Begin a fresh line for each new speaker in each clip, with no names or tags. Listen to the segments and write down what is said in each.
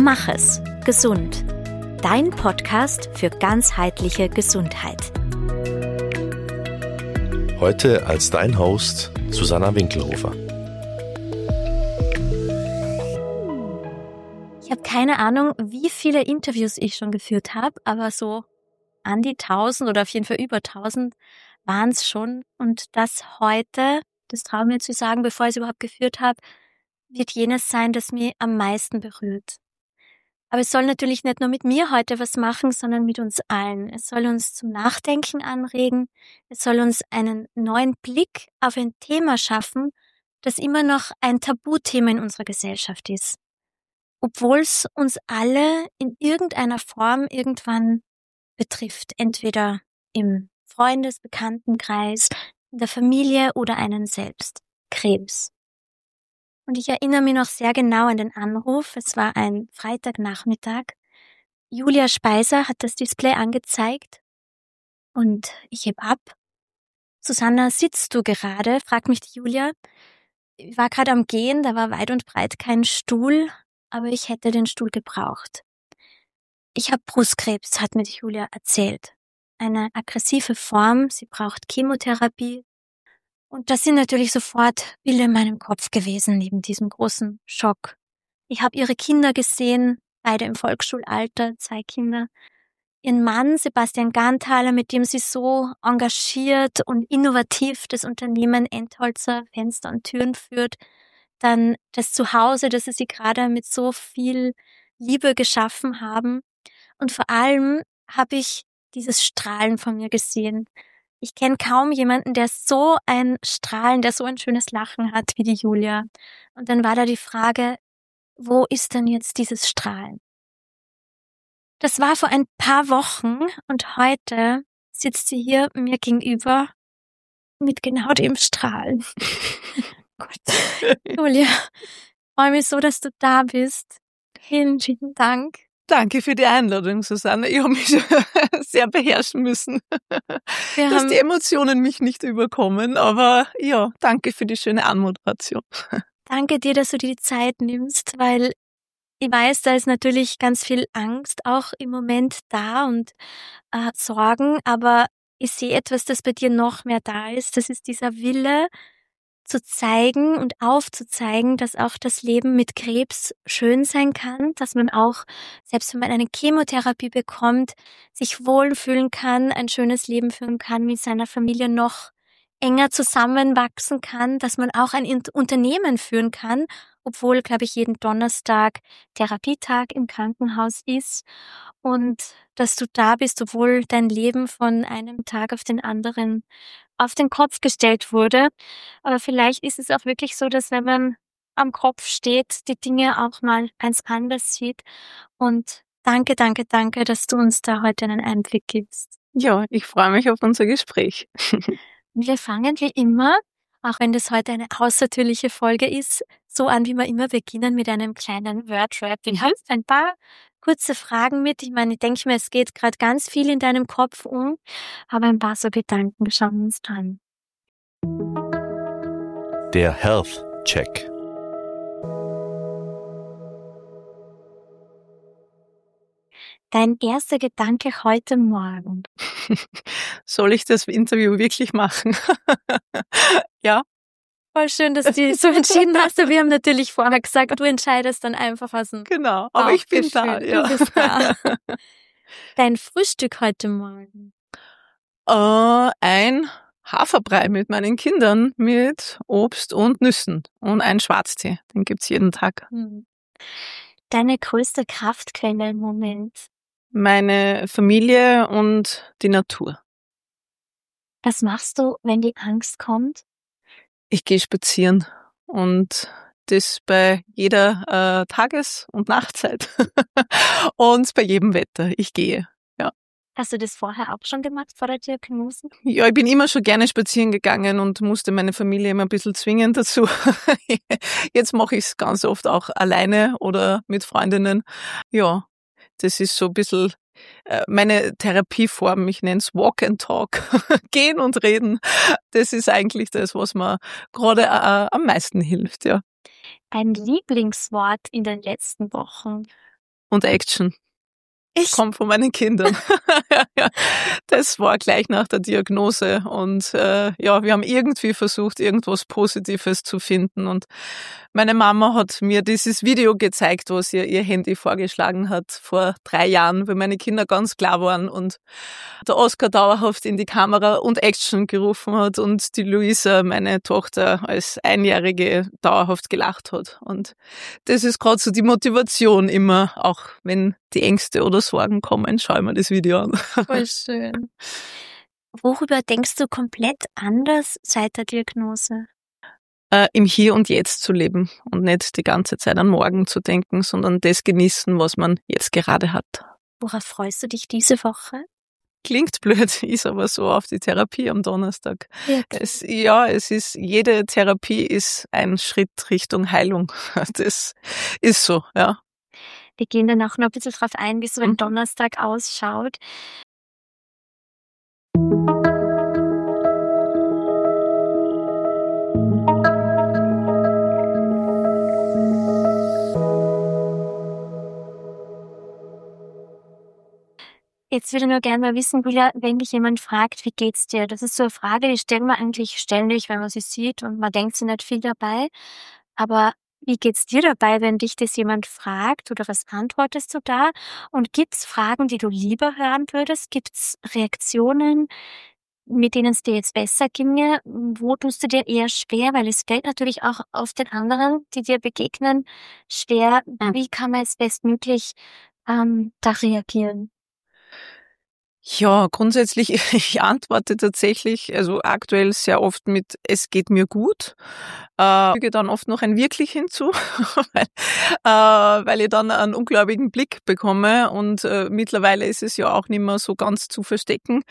Mach es gesund. Dein Podcast für ganzheitliche Gesundheit.
Heute als dein Host Susanna Winkelhofer.
Ich habe keine Ahnung, wie viele Interviews ich schon geführt habe, aber so an die 1000 oder auf jeden Fall über 1000 waren es schon. Und das heute, das traue ich mir zu sagen, bevor ich es überhaupt geführt habe, wird jenes sein, das mich am meisten berührt. Aber es soll natürlich nicht nur mit mir heute was machen, sondern mit uns allen. Es soll uns zum Nachdenken anregen. Es soll uns einen neuen Blick auf ein Thema schaffen, das immer noch ein Tabuthema in unserer Gesellschaft ist. Obwohl es uns alle in irgendeiner Form irgendwann betrifft. Entweder im Bekanntenkreis, in der Familie oder einen selbst. Krebs. Und ich erinnere mich noch sehr genau an den Anruf. Es war ein Freitagnachmittag. Julia Speiser hat das Display angezeigt und ich heb ab. Susanna, sitzt du gerade? Fragt mich die Julia. Ich war gerade am Gehen, da war weit und breit kein Stuhl, aber ich hätte den Stuhl gebraucht. Ich habe Brustkrebs, hat mir die Julia erzählt. Eine aggressive Form, sie braucht Chemotherapie. Und das sind natürlich sofort Bilder in meinem Kopf gewesen, neben diesem großen Schock. Ich habe ihre Kinder gesehen, beide im Volksschulalter, 2 Kinder. Ihren Mann, Sebastian Ganthaler, mit dem sie so engagiert und innovativ das Unternehmen Entholzer Fenster und Türen führt. Dann das Zuhause, das sie gerade mit so viel Liebe geschaffen haben. Und vor allem habe ich dieses Strahlen von mir gesehen. Ich kenne kaum jemanden, der so ein Strahlen, der so ein schönes Lachen hat wie die Julia. Und dann war da die Frage, wo ist denn jetzt dieses Strahlen? Das war vor ein paar Wochen und heute sitzt sie hier mir gegenüber mit genau dem Strahlen. Gott. Julia, ich freue mich so, dass du da bist. Vielen, vielen Dank.
Danke für die Einladung, Susanne. Ich habe mich sehr beherrschen müssen, dass die Emotionen mich nicht überkommen. Aber ja, danke für die schöne Anmoderation.
Danke dir, dass du dir die Zeit nimmst, weil ich weiß, da ist natürlich ganz viel Angst auch im Moment da und Sorgen. Aber ich sehe etwas, das bei dir noch mehr da ist. Das ist dieser Wille, zu zeigen und aufzuzeigen, dass auch das Leben mit Krebs schön sein kann, dass man auch, selbst wenn man eine Chemotherapie bekommt, sich wohlfühlen kann, ein schönes Leben führen kann, mit seiner Familie noch enger zusammenwachsen kann, dass man auch ein Unternehmen führen kann, obwohl, glaube ich, jeden Donnerstag Therapietag im Krankenhaus ist und dass du da bist, obwohl dein Leben von einem Tag auf den anderen auf den Kopf gestellt wurde. Aber vielleicht ist es auch wirklich so, dass wenn man am Kopf steht, die Dinge auch mal ganz anders sieht. Und danke, dass du uns da heute einen Einblick gibst.
Ja, ich freue mich auf unser Gespräch.
Wir fangen wie immer, auch wenn das heute eine außertürliche Folge ist, so an, wie wir immer beginnen, mit einem kleinen Word-Rap. Ich habe ein paar kurze Fragen mit. Ich meine, ich denke mir, es geht gerade ganz viel in deinem Kopf um, aber ein paar so Gedanken schauen wir uns an.
Der Health Check.
Dein erster Gedanke heute Morgen.
Soll ich das Interview wirklich machen? Ja.
Voll schön, dass du so entschieden hast. Wir haben natürlich vorher gesagt, du entscheidest dann einfach aus dem
Genau, aber ich bin da. Ja.
Du bist da. Dein Frühstück heute Morgen?
Ein Haferbrei mit meinen Kindern mit Obst und Nüssen und ein Schwarztee. Den gibt's jeden Tag.
Deine größte Kraftquelle im Moment?
Meine Familie und die Natur.
Was machst du, wenn die Angst kommt?
Ich gehe spazieren und das bei jeder Tages- und Nachtzeit und bei jedem Wetter. Ich gehe, ja.
Hast du das vorher auch schon gemacht, vor der Diagnose?
Ja, ich bin immer schon gerne spazieren gegangen und musste meine Familie immer ein bisschen zwingen dazu. Jetzt mache ich es ganz oft auch alleine oder mit Freundinnen. Ja, das ist so ein bisschen meine Therapieform, ich nenne es Walk and Talk, gehen und reden. Das ist eigentlich das, was mir gerade am meisten hilft, ja.
Ein Lieblingswort in den letzten Wochen?
und Action.
Ich
Kommt von meinen Kindern. Ja, das war gleich nach der Diagnose und ja, wir haben irgendwie versucht, irgendwas Positives zu finden und meine Mama hat mir dieses Video gezeigt, was ihr Handy vorgeschlagen hat vor 3 Jahren, weil meine Kinder ganz klar waren und der Oskar dauerhaft in die Kamera und Action gerufen hat und die Luisa, meine Tochter, als Einjährige dauerhaft gelacht hat. Und das ist gerade so die Motivation immer, auch wenn die Ängste oder Sorgen kommen, schau ich mir das Video an.
voll schön. Worüber denkst du komplett anders seit der Diagnose?
Im Hier und Jetzt zu leben und nicht die ganze Zeit an morgen zu denken, sondern das genießen, was man jetzt gerade hat.
Worauf freust du dich diese Woche?
Klingt blöd, ist aber so, auf die Therapie am Donnerstag.
Wirklich?
Jede Therapie ist ein Schritt Richtung Heilung. Das ist so, ja.
Wir gehen dann auch noch ein bisschen drauf ein, wie so ein Donnerstag ausschaut. Jetzt würde ich nur gerne mal wissen, Julia, wenn dich jemand fragt, wie geht's dir? Das ist so eine Frage, die stellen wir eigentlich ständig, wenn man sie sieht und man denkt sich nicht viel dabei. Aber wie geht's dir dabei, wenn dich das jemand fragt oder was antwortest du da? Und gibt's Fragen, die du lieber hören würdest? Gibt's Reaktionen, mit denen es dir jetzt besser ginge? Wo tust du dir eher schwer? Weil es fällt natürlich auch auf den anderen, die dir begegnen, schwer. Wie kann man jetzt bestmöglich da reagieren?
Ja, grundsätzlich, ich antworte tatsächlich, also aktuell sehr oft mit „Es geht mir gut“. Füge dann oft noch ein „wirklich“ hinzu, weil weil ich dann einen ungläubigen Blick bekomme und mittlerweile ist es ja auch nicht mehr so ganz zu verstecken,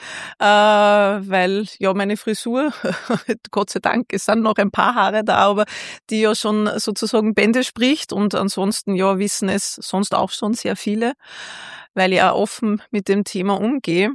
weil ja meine Frisur, Gott sei Dank, es sind noch ein paar Haare da, aber die ja schon sozusagen Bände spricht und ansonsten, ja, wissen es sonst auch schon sehr viele, weil ich auch offen mit dem Thema umgehe.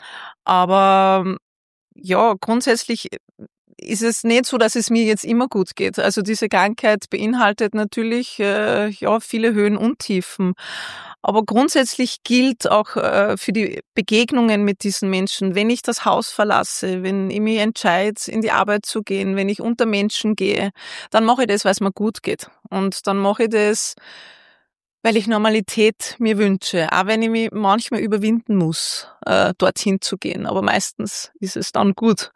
Aber ja, grundsätzlich ist es nicht so, dass es mir jetzt immer gut geht. Also diese Krankheit beinhaltet natürlich ja viele Höhen und Tiefen. Aber grundsätzlich gilt auch für die Begegnungen mit diesen Menschen, wenn ich das Haus verlasse, wenn ich mich entscheide, in die Arbeit zu gehen, wenn ich unter Menschen gehe, dann mache ich das, weil es mir gut geht. Und dann mache ich das, weil ich Normalität mir wünsche, auch wenn ich mich manchmal überwinden muss, dorthin zu gehen. Aber meistens ist es dann gut.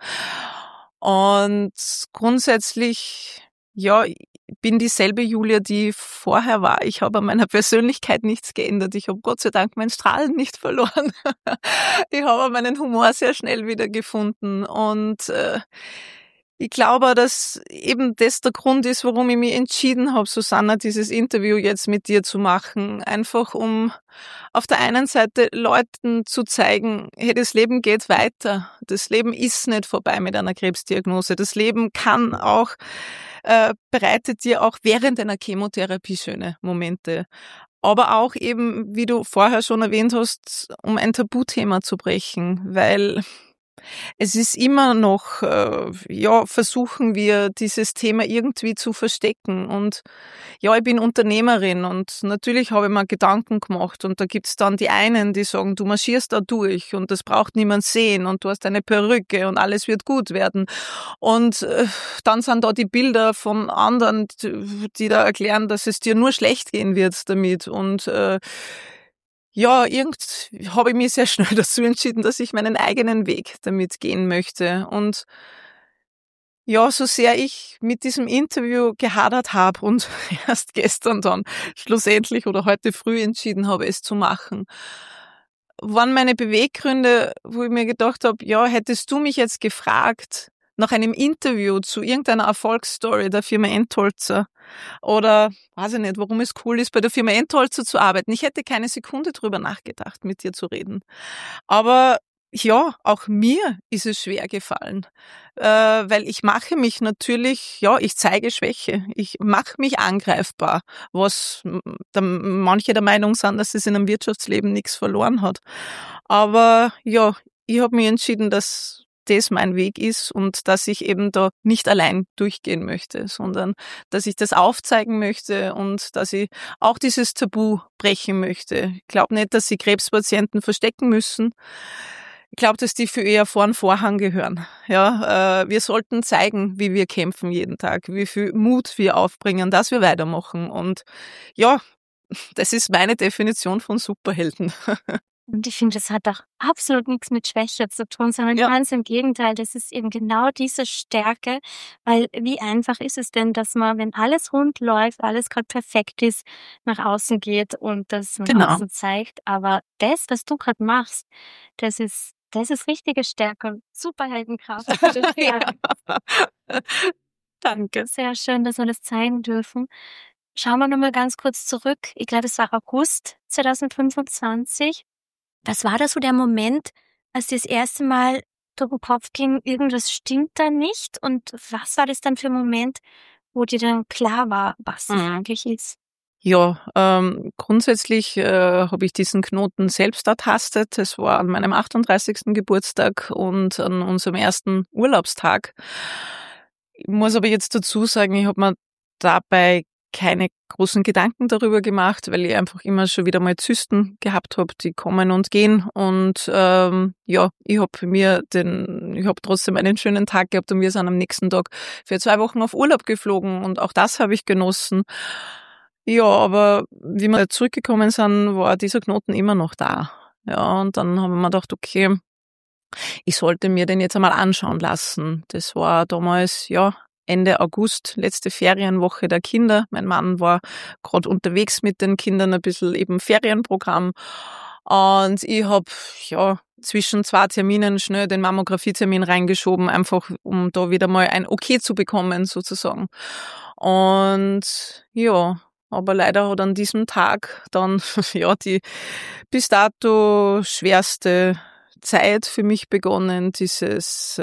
Und grundsätzlich, ja, ich bin dieselbe Julia, die vorher war. Ich habe an meiner Persönlichkeit nichts geändert. Ich habe Gott sei Dank mein Strahlen nicht verloren. Ich habe meinen Humor sehr schnell wieder gefunden und ich glaube, dass eben das der Grund ist, warum ich mich entschieden habe, Susanna, dieses Interview jetzt mit dir zu machen. Einfach um auf der einen Seite Leuten zu zeigen, hey, das Leben geht weiter. Das Leben ist nicht vorbei mit einer Krebsdiagnose. Das Leben kann auch, bereitet dir auch während einer Chemotherapie schöne Momente. Aber auch eben, wie du vorher schon erwähnt hast, um ein Tabuthema zu brechen, weil es ist immer noch, ja, versuchen wir, dieses Thema irgendwie zu verstecken. Und ja, ich bin Unternehmerin und natürlich habe ich mir Gedanken gemacht. Und da gibt's dann die einen, die sagen, du marschierst da durch und das braucht niemand sehen und du hast eine Perücke und alles wird gut werden. Und dann sind da die Bilder von anderen, die da erklären, dass es dir nur schlecht gehen wird damit. Und ja, habe ich mich sehr schnell dazu entschieden, dass ich meinen eigenen Weg damit gehen möchte. Und ja, so sehr ich mit diesem Interview gehadert habe und erst gestern dann schlussendlich oder heute früh entschieden habe, es zu machen, waren meine Beweggründe, wo ich mir gedacht habe, ja, hättest du mich jetzt gefragt nach einem Interview zu irgendeiner Erfolgsstory der Firma Entholzer oder weiß ich nicht, warum es cool ist, bei der Firma Entholzer zu arbeiten. Ich hätte keine Sekunde drüber nachgedacht, mit dir zu reden. Aber ja, auch mir ist es schwer gefallen, weil ich mache mich natürlich, ja, ich zeige Schwäche. Ich mache mich angreifbar, was manche der Meinung sind, dass es in einem Wirtschaftsleben nichts verloren hat. Aber ja, ich habe mich entschieden, dass das mein Weg ist und dass ich eben da nicht allein durchgehen möchte, sondern dass ich das aufzeigen möchte und dass ich auch dieses Tabu brechen möchte. Ich glaube nicht, dass sie Krebspatienten verstecken müssen. Ich glaube, dass die für eher vor den Vorhang gehören. Ja, wir sollten zeigen, wie wir kämpfen jeden Tag, wie viel Mut wir aufbringen, dass wir weitermachen. Und ja, das ist meine Definition von Superhelden.
Und ich finde, das hat auch absolut nichts mit Schwäche zu tun, sondern
Ja.
ganz im Gegenteil, das ist eben genau diese Stärke, weil wie einfach ist es denn, dass man, wenn alles rund läuft, alles gerade perfekt ist, nach außen geht und das nach
Genau.
außen zeigt. Aber das, was du gerade machst, das ist richtige Stärke und Superheldenkraft.
Ja. Danke.
Sehr schön, dass wir das zeigen dürfen. Schauen wir nochmal ganz kurz zurück. Ich glaube, es war August 2025. Was war da so der Moment, als dir das erste Mal durch den Kopf ging, irgendwas stimmt da nicht? Und was war das dann für ein Moment, wo dir dann klar war, was es eigentlich ist?
Ja, grundsätzlich habe ich diesen Knoten selbst ertastet. Es war an meinem 38. Geburtstag und an unserem ersten Urlaubstag. Ich muss aber jetzt dazu sagen, ich habe mir dabei keine großen Gedanken darüber gemacht, weil ich einfach immer schon wieder mal Zysten gehabt habe, die kommen und gehen. Und ja, ich habe trotzdem einen schönen Tag gehabt und wir sind am nächsten Tag für 2 Wochen auf Urlaub geflogen und auch das habe ich genossen. Ja, aber wie wir zurückgekommen sind, war dieser Knoten immer noch da. Ja, und dann haben wir gedacht, okay, ich sollte mir den jetzt einmal anschauen lassen. Das war damals, ja, Ende August, letzte Ferienwoche der Kinder. Mein Mann war gerade unterwegs mit den Kindern, ein bisschen eben Ferienprogramm. Und ich habe ja zwischen 2 Terminen schnell den Mammografietermin reingeschoben, einfach um da wieder mal ein Okay zu bekommen, sozusagen. Und ja, aber leider hat an diesem Tag dann ja die bis dato schwerste Zeit für mich begonnen, dieses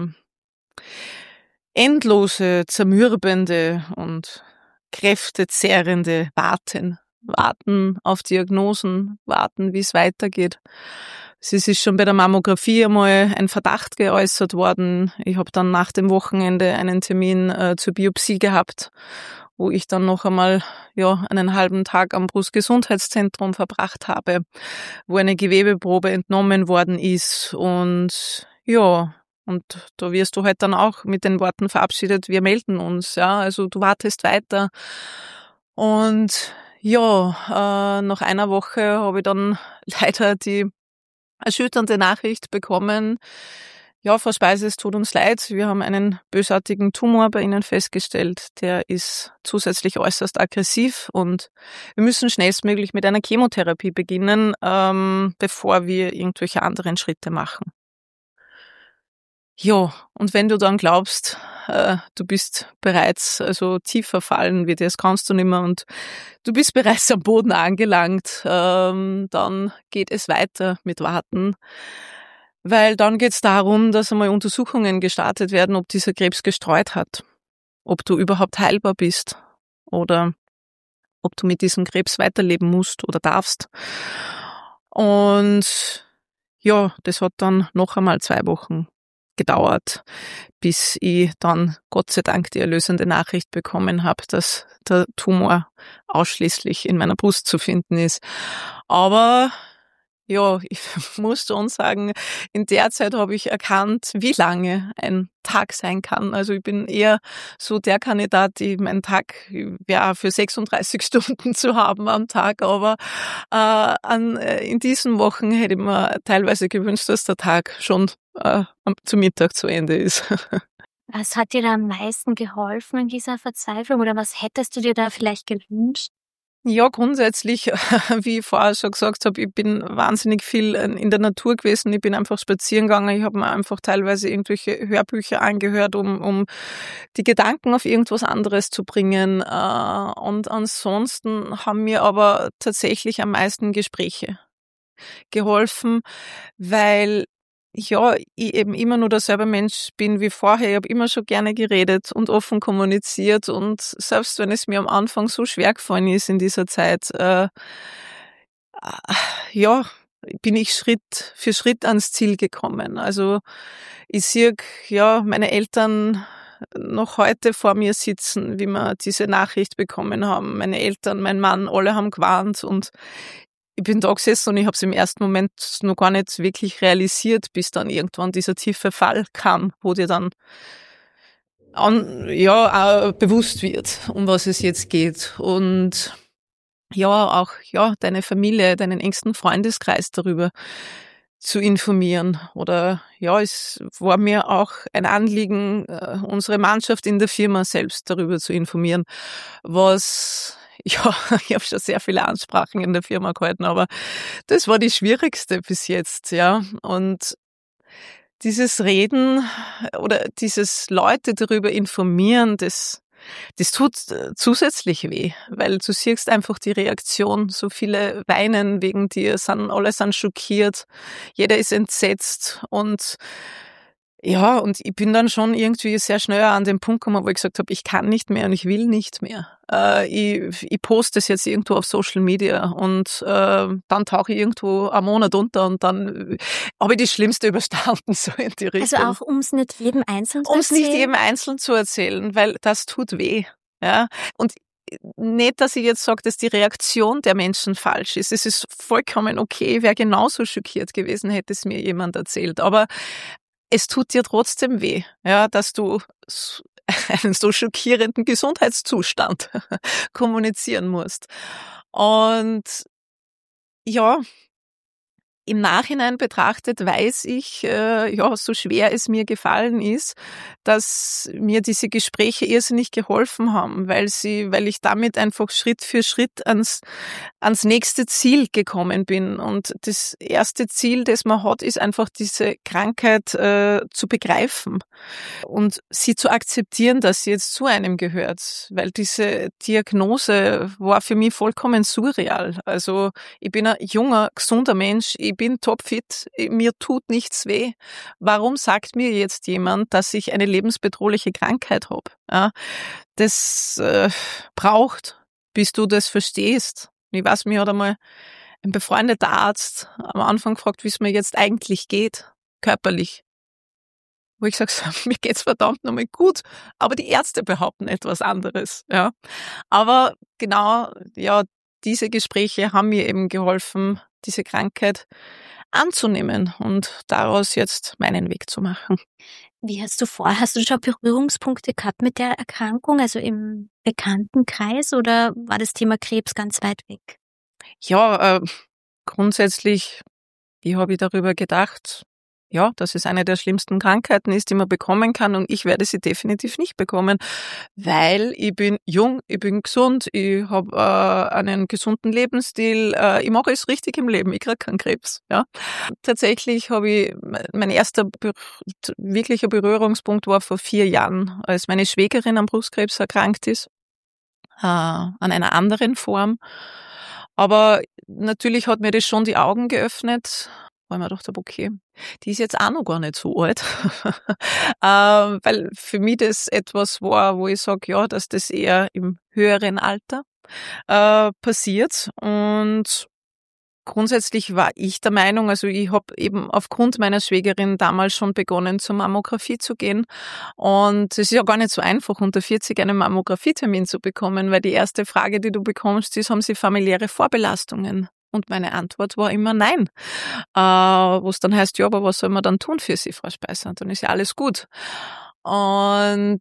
endlose, zermürbende und kräftezehrende Warten. Warten auf Diagnosen, warten, wie es weitergeht. Es ist schon bei der Mammographie einmal ein Verdacht geäußert worden. Ich habe dann nach dem Wochenende einen Termin zur Biopsie gehabt, wo ich dann noch einmal einen halben Tag am Brustgesundheitszentrum verbracht habe, wo eine Gewebeprobe entnommen worden ist. Und ja, und da wirst du halt dann auch mit den Worten verabschiedet, wir melden uns. Ja, also du wartest weiter. Und ja, nach einer Woche habe ich dann leider die erschütternde Nachricht bekommen, ja, Frau Speise, es tut uns leid, wir haben einen bösartigen Tumor bei Ihnen festgestellt, der ist zusätzlich äußerst aggressiv und wir müssen schnellstmöglich mit einer Chemotherapie beginnen, bevor wir irgendwelche anderen Schritte machen. Ja, und wenn du dann glaubst, du bist bereits tief verfallen, wie das kannst du nicht mehr und du bist bereits am Boden angelangt, dann geht es weiter mit Warten. Weil dann geht es darum, dass einmal Untersuchungen gestartet werden, ob dieser Krebs gestreut hat, ob du überhaupt heilbar bist oder ob du mit diesem Krebs weiterleben musst oder darfst. Und ja, das hat dann noch einmal 2 Wochen gedauert, bis ich dann Gott sei Dank die erlösende Nachricht bekommen habe, dass der Tumor ausschließlich in meiner Brust zu finden ist. Aber ja, ich muss schon sagen, in der Zeit habe ich erkannt, wie lange ein Tag sein kann. Also ich bin eher so der Kandidat, mein Tag wäre für 36 Stunden zu haben am Tag, aber in diesen Wochen hätte ich mir teilweise gewünscht, dass der Tag schon zu Mittag zu Ende ist.
Was hat dir da am meisten geholfen in dieser Verzweiflung oder was hättest du dir da vielleicht gewünscht?
Ja, grundsätzlich, wie ich vorher schon gesagt habe, ich bin wahnsinnig viel in der Natur gewesen. Ich bin einfach spazieren gegangen. Ich habe mir einfach teilweise irgendwelche Hörbücher angehört, um die Gedanken auf irgendwas anderes zu bringen. Und ansonsten haben mir aber tatsächlich am meisten Gespräche geholfen, weil ich eben immer nur derselbe Mensch bin wie vorher. Ich habe immer schon gerne geredet und offen kommuniziert und selbst wenn es mir am Anfang so schwer gefallen ist in dieser Zeit, bin ich Schritt für Schritt ans Ziel gekommen. Also ich sehe ja meine Eltern noch heute vor mir sitzen, wie wir diese Nachricht bekommen haben. Meine Eltern, mein Mann, alle haben gewarnt und ich bin da gesessen und ich habe es im ersten Moment noch gar nicht wirklich realisiert, bis dann irgendwann dieser tiefe Fall kam, wo dir dann auch bewusst wird, um was es jetzt geht. Und ja, auch deine Familie, deinen engsten Freundeskreis darüber zu informieren. Oder ja, es war mir auch ein Anliegen, unsere Mannschaft in der Firma selbst darüber zu informieren, was ich habe schon sehr viele Ansprachen in der Firma gehalten, aber das war die schwierigste bis jetzt, ja. Und dieses Reden oder dieses Leute darüber informieren, das tut zusätzlich weh, weil du siehst einfach die Reaktion. So viele weinen wegen dir, alle sind schockiert, jeder ist entsetzt und ja, und ich bin dann schon irgendwie sehr schnell an den Punkt gekommen, wo ich gesagt habe, ich kann nicht mehr und ich will nicht mehr. Ich poste es jetzt irgendwo auf Social Media und dann tauche ich irgendwo einen Monat unter und dann habe ich das Schlimmste überstanden, so in die Richtung.
Also auch um es nicht jedem einzeln zu erzählen?
Um es nicht jedem einzeln zu erzählen, weil das tut weh. Ja? Und nicht, dass ich jetzt sage, dass die Reaktion der Menschen falsch ist. Es ist vollkommen okay. Ich wäre genauso schockiert gewesen, hätte es mir jemand erzählt. Aber es tut dir trotzdem weh, ja, dass du einen so schockierenden Gesundheitszustand kommunizieren musst. Und ja, im Nachhinein betrachtet weiß ich, so schwer es mir gefallen ist, dass mir diese Gespräche irrsinnig geholfen haben, weil ich damit einfach Schritt für Schritt ans nächste Ziel gekommen bin. Und das erste Ziel, das man hat, ist einfach diese Krankheit zu begreifen und sie zu akzeptieren, dass sie jetzt zu einem gehört, weil diese Diagnose war für mich vollkommen surreal. Also ich bin ein junger, gesunder Mensch, ich bin topfit, mir tut nichts weh. Warum sagt mir jetzt jemand, dass ich eine lebensbedrohliche Krankheit habe? Ja, das braucht, bis du das verstehst. Ich weiß, mir hat einmal ein befreundeter Arzt am Anfang gefragt, wie es mir jetzt eigentlich geht, körperlich. Wo ich sage, mir geht's verdammt nochmal gut, aber die Ärzte behaupten etwas anderes. Ja. Aber genau, ja, diese Gespräche haben mir eben geholfen, diese Krankheit anzunehmen und daraus jetzt meinen Weg zu machen.
Wie hast du schon Berührungspunkte gehabt mit der Erkrankung, also im Bekanntenkreis, oder war das Thema Krebs ganz weit weg?
Ja, grundsätzlich, wie habe ich darüber gedacht? Ja, dass es eine der schlimmsten Krankheiten ist, die man bekommen kann, und ich werde sie definitiv nicht bekommen, weil ich bin jung, ich bin gesund, ich habe einen gesunden Lebensstil, ich mache alles richtig im Leben, ich kriege keinen Krebs. Ja. Tatsächlich habe ich, mein erster wirklicher Berührungspunkt war vor 4 Jahren, als meine Schwägerin an Brustkrebs erkrankt ist, an einer anderen Form. Aber natürlich hat mir das schon die Augen geöffnet, weil ich mir gedacht habe, okay, die ist jetzt auch noch gar nicht so alt. Weil für mich das etwas war, wo ich sage, ja, dass das eher im höheren Alter passiert. Und grundsätzlich war ich der Meinung, also ich habe eben aufgrund meiner Schwägerin damals schon begonnen, zur Mammographie zu gehen. Und es ist ja gar nicht so einfach, unter 40 einen Mammografietermin zu bekommen, weil die erste Frage, die du bekommst, ist, haben Sie familiäre Vorbelastungen? Und meine Antwort war immer nein. Wo es dann heißt, ja, aber was soll man dann tun für Sie, Frau Speiser? Dann ist ja alles gut. Und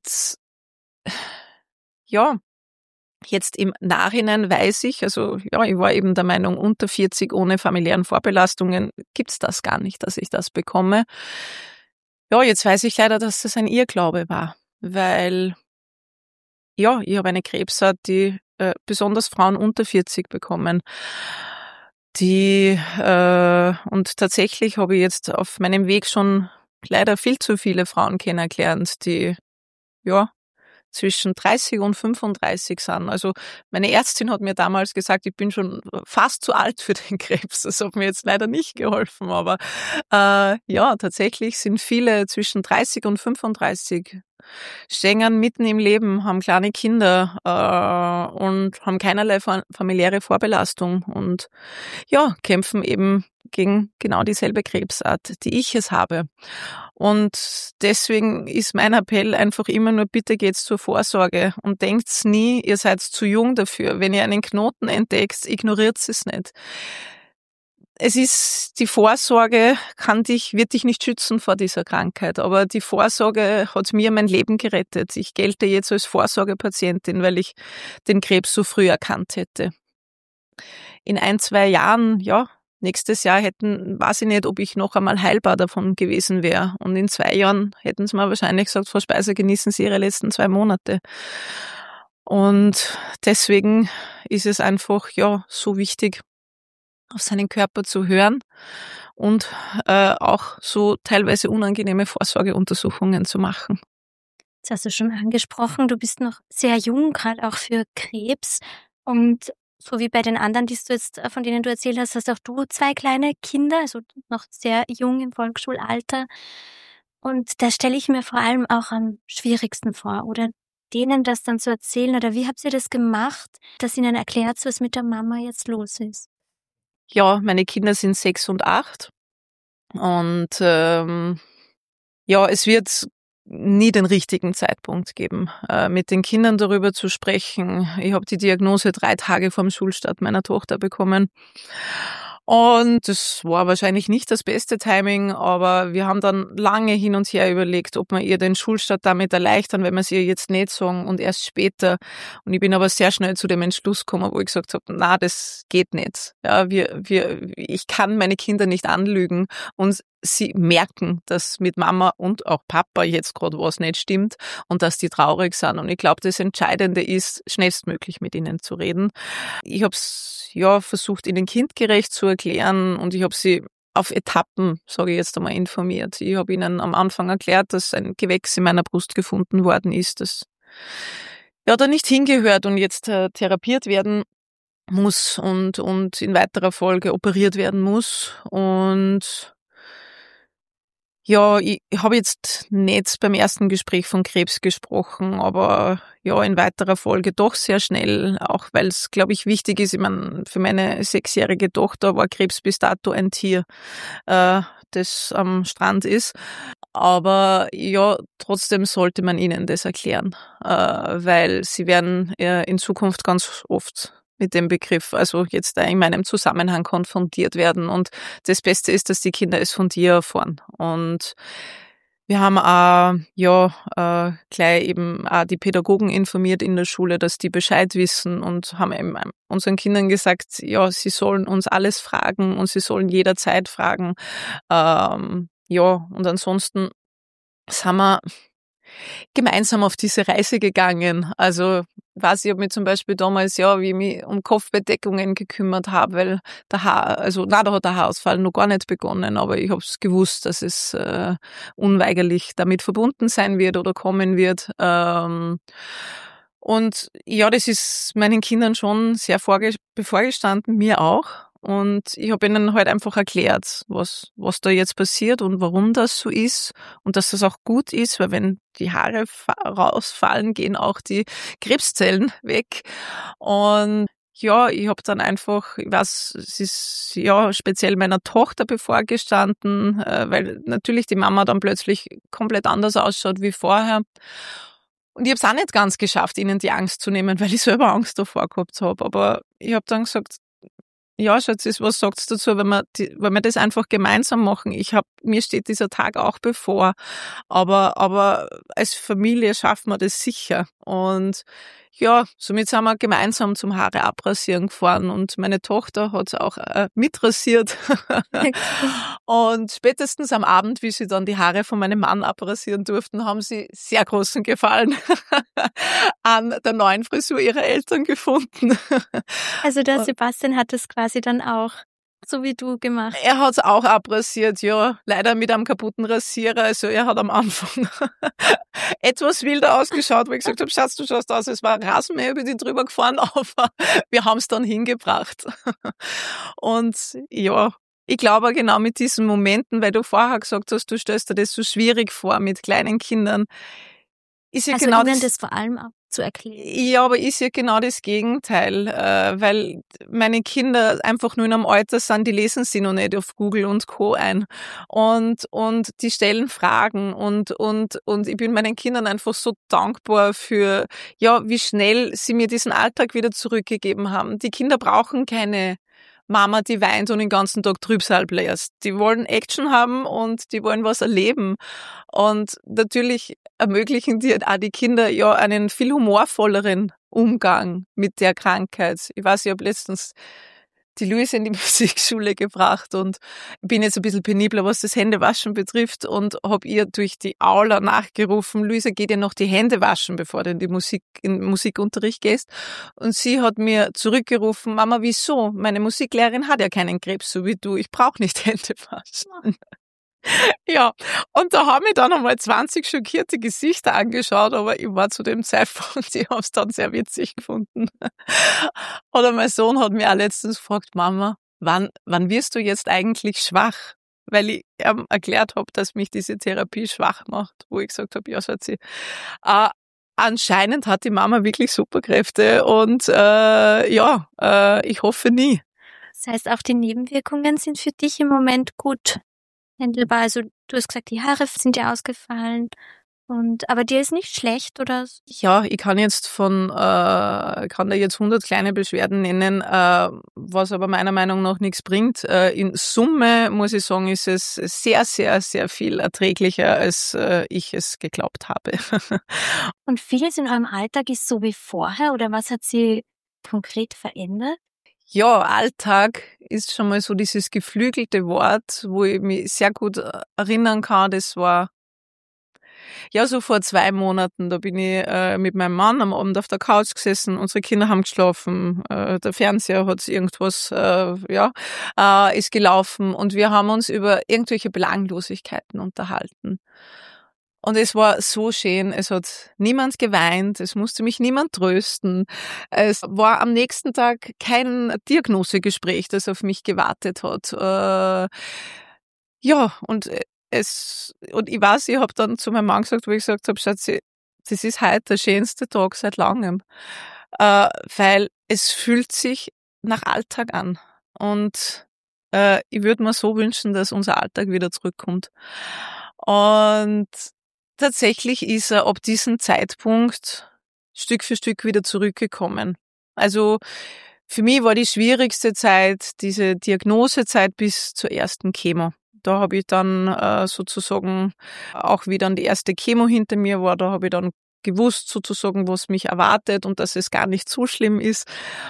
ja, jetzt im Nachhinein weiß ich, also ja, ich war eben der Meinung, unter 40 ohne familiären Vorbelastungen gibt's das gar nicht, dass ich das bekomme. Ja, jetzt weiß ich leider, dass das ein Irrglaube war, weil ja, ich habe eine Krebsart, die besonders Frauen unter 40 bekommen. Und tatsächlich habe ich jetzt auf meinem Weg schon leider viel zu viele Frauen kennengelernt, die ja zwischen 30 und 35 sind. Also meine Ärztin hat mir damals gesagt, ich bin schon fast zu alt für den Krebs. Das hat mir jetzt leider nicht geholfen, aber ja, tatsächlich sind viele zwischen 30 und 35 stehen mitten im Leben, haben kleine Kinder und haben keinerlei familiäre Vorbelastung und ja, kämpfen eben gegen genau dieselbe Krebsart, die ich es habe. Und deswegen ist mein Appell einfach immer nur, bitte geht's zur Vorsorge und denkt's nie, ihr seid zu jung dafür. Wenn ihr einen Knoten entdeckt, ignoriert es nicht. Es ist, die Vorsorge wird dich nicht schützen vor dieser Krankheit, aber die Vorsorge hat mir mein Leben gerettet. Ich gelte jetzt als Vorsorgepatientin, weil ich den Krebs so früh erkannt hätte. In 1-2 Jahren, ja, nächstes Jahr weiß ich nicht, ob ich noch einmal heilbar davon gewesen wäre. Und in 2 Jahren hätten sie mir wahrscheinlich gesagt, Frau Speiser, genießen Sie Ihre letzten 2 Monate. Und deswegen ist es einfach, ja, so wichtig, auf seinen Körper zu hören und auch so teilweise unangenehme Vorsorgeuntersuchungen zu machen.
Das hast du schon angesprochen, du bist noch sehr jung, gerade auch für Krebs. Und so wie bei den anderen, von denen du erzählt hast auch du 2 kleine Kinder, also noch sehr jung im Volksschulalter. Und da stelle ich mir vor allem auch am schwierigsten vor, oder denen das dann zu erzählen, oder wie habt ihr das gemacht, dass ihnen erklärt, was mit der Mama jetzt los ist?
Ja, meine Kinder sind 6 und 8 und ja, es wird nie den richtigen Zeitpunkt geben, mit den Kindern darüber zu sprechen. Ich habe die Diagnose 3 Tage vorm Schulstart meiner Tochter bekommen. Und das war wahrscheinlich nicht das beste Timing, aber wir haben dann lange hin und her überlegt, ob wir ihr den Schulstart damit erleichtern, wenn wir es ihr jetzt nicht sagen und erst später. Und ich bin aber sehr schnell zu dem Entschluss gekommen, wo ich gesagt habe, na, das geht nicht. Ja, ich kann meine Kinder nicht anlügen und sie merken, dass mit Mama und auch Papa jetzt gerade was nicht stimmt und dass die traurig sind. Und ich glaube, das Entscheidende ist, schnellstmöglich mit ihnen zu reden. Ich habe es versucht, ihnen kindgerecht zu erklären und ich habe sie auf Etappen, sage ich jetzt einmal, informiert. Ich habe ihnen am Anfang erklärt, dass ein Gewächs in meiner Brust gefunden worden ist, das da nicht hingehört und jetzt therapiert werden muss und in weiterer Folge operiert werden muss. Und ja, ich habe jetzt nicht beim ersten Gespräch von Krebs gesprochen, aber ja, in weiterer Folge doch sehr schnell, auch weil es, glaube ich, wichtig ist. Ich meine, für meine 6-jährige Tochter war Krebs bis dato ein Tier, das am Strand ist. Aber ja, trotzdem sollte man ihnen das erklären, weil sie werden in Zukunft ganz oft mit dem Begriff, also jetzt in meinem Zusammenhang konfrontiert werden. Und das Beste ist, dass die Kinder es von dir erfahren. Und wir haben auch, gleich eben auch die Pädagogen informiert in der Schule, dass die Bescheid wissen und haben eben unseren Kindern gesagt, ja, sie sollen uns alles fragen und sie sollen jederzeit fragen. Und ansonsten sind wir gemeinsam auf diese Reise gegangen. Also ich habe mich zum Beispiel damals, wie ich mich um Kopfbedeckungen gekümmert habe, weil da hat der Haarausfall noch gar nicht begonnen, aber ich habe es gewusst, dass es unweigerlich damit verbunden sein wird oder kommen wird. Und ja, das ist meinen Kindern schon sehr bevorgestanden, mir auch. Und ich habe ihnen halt einfach erklärt, was da jetzt passiert und warum das so ist und dass das auch gut ist, weil wenn die Haare rausfallen, gehen auch die Krebszellen weg. Und ja, ich habe dann einfach, ich weiß, es ist ja speziell meiner Tochter bevorgestanden, weil natürlich die Mama dann plötzlich komplett anders ausschaut wie vorher. Und ich habe es auch nicht ganz geschafft, ihnen die Angst zu nehmen, weil ich selber Angst davor gehabt habe. Aber ich habe dann gesagt, ja, Schatz, was sagt's dazu, wenn wir das einfach gemeinsam machen? Mir steht dieser Tag auch bevor, aber als Familie schaffen wir das sicher. Und ja, somit sind wir gemeinsam zum Haare abrasieren gefahren und meine Tochter hat auch mitrasiert. Und spätestens am Abend, wie sie dann die Haare von meinem Mann abrasieren durften, haben sie sehr großen Gefallen an der neuen Frisur ihrer Eltern gefunden.
Also der Sebastian hat das quasi dann auch so wie du gemacht.
Er hat's auch abrasiert, ja. Leider mit einem kaputten Rasierer. Also er hat am Anfang etwas wilder ausgeschaut, wo ich gesagt habe, Schatz, du schaust aus, es war ein Rasenmäher über dich drüber gefahren, aber wir haben's dann hingebracht. Und ja, ich glaube genau mit diesen Momenten, weil du vorher gesagt hast, du stellst dir das so schwierig vor mit kleinen Kindern. ist ja
Also
genau
ihnen das vor allem auch zu erklären.
Ja, aber ist ja genau das Gegenteil, weil meine Kinder einfach nur in einem Alter sind, die lesen sie noch nicht auf Google und Co. ein. Und die stellen Fragen und ich bin meinen Kindern einfach so dankbar für, ja, wie schnell sie mir diesen Alltag wieder zurückgegeben haben. Die Kinder brauchen keine Mama, die weint und den ganzen Tag Trübsal bläst. Die wollen Action haben und die wollen was erleben. Und natürlich ermöglichen die auch die Kinder ja einen viel humorvolleren Umgang mit der Krankheit. Ich weiß, ich habe letztens die Luise in die Musikschule gebracht und bin jetzt ein bisschen penibler, was das Händewaschen betrifft und habe ihr durch die Aula nachgerufen, Luise, geh dir noch die Hände waschen, bevor du in den Musikunterricht gehst. Und sie hat mir zurückgerufen, Mama, wieso? Meine Musiklehrerin hat ja keinen Krebs, so wie du. Ich brauche nicht Hände waschen. Ja, und da haben mich dann einmal 20 schockierte Gesichter angeschaut, aber ich war zu dem Zeitpunkt, ich habe es dann sehr witzig gefunden. Oder mein Sohn hat mir auch letztens gefragt, Mama, wann wirst du jetzt eigentlich schwach? Weil ich ihm erklärt habe, dass mich diese Therapie schwach macht, wo ich gesagt habe, ja, sagt sie, anscheinend hat die Mama wirklich Superkräfte und ich hoffe nie.
Das heißt, auch die Nebenwirkungen sind für dich im Moment gut handelbar. Also du hast gesagt, die Haare sind dir ausgefallen. Aber dir ist nicht schlecht, oder?
Ja, ich kann da jetzt 100 kleine Beschwerden nennen, was aber meiner Meinung nach nichts bringt. In Summe muss ich sagen, ist es sehr, sehr, sehr viel erträglicher, als ich es geglaubt habe.
Und vieles in eurem Alltag ist so wie vorher, oder was hat sie konkret verändert?
Ja, Alltag ist schon mal so dieses geflügelte Wort, wo ich mich sehr gut erinnern kann. Das war ja so vor 2 Monaten. Da bin ich mit meinem Mann am Abend auf der Couch gesessen. Unsere Kinder haben geschlafen. Der Fernseher hat irgendwas, ist gelaufen. Und wir haben uns über irgendwelche Belanglosigkeiten unterhalten. Und es war so schön, es hat niemand geweint, es musste mich niemand trösten. Es war am nächsten Tag kein Diagnosegespräch, das auf mich gewartet hat. Und ich weiß, ich habe dann zu meinem Mann gesagt, wo ich gesagt habe, Schatzi, das ist heute der schönste Tag seit langem. Weil es fühlt sich nach Alltag an. Und ich würde mir so wünschen, dass unser Alltag wieder zurückkommt. Und tatsächlich ist er ab diesem Zeitpunkt Stück für Stück wieder zurückgekommen. Also für mich war die schwierigste Zeit diese Diagnosezeit bis zur ersten Chemo. Da habe ich dann sozusagen, auch wie dann die erste Chemo hinter mir war, da habe ich dann gewusst sozusagen, was mich erwartet und dass es gar nicht so schlimm ist.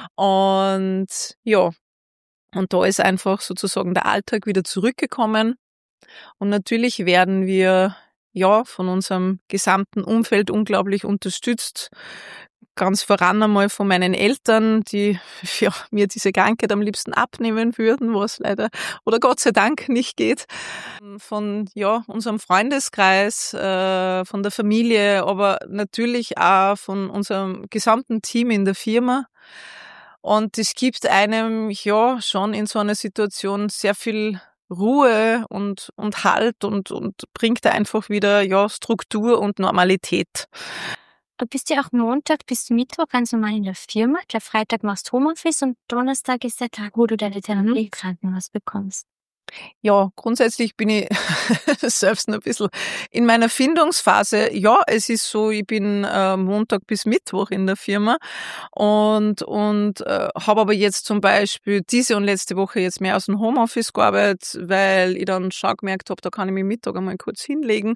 Und ja, und da ist einfach sozusagen der Alltag wieder zurückgekommen. Und natürlich werden wir von unserem gesamten Umfeld unglaublich unterstützt. Ganz voran einmal von meinen Eltern, die mir diese Krankheit am liebsten abnehmen würden, was leider oder Gott sei Dank nicht geht. Von unserem Freundeskreis, von der Familie, aber natürlich auch von unserem gesamten Team in der Firma. Und es gibt einem schon in so einer Situation sehr viel Ruhe und Halt und bringt da einfach wieder Struktur und Normalität.
Du bist ja auch Montag bis Mittwoch ganz normal in der Firma. Ich glaube, Freitag machst Homeoffice und Donnerstag ist der Tag, wo du deine Therapie im Krankenhaus bekommst.
Ja, grundsätzlich bin ich selbst noch ein bisschen in meiner Findungsphase. Ja, es ist so, ich bin Montag bis Mittwoch in der Firma und habe aber jetzt zum Beispiel diese und letzte Woche jetzt mehr aus dem Homeoffice gearbeitet, weil ich dann schon gemerkt habe, da kann ich mich Mittag einmal kurz hinlegen.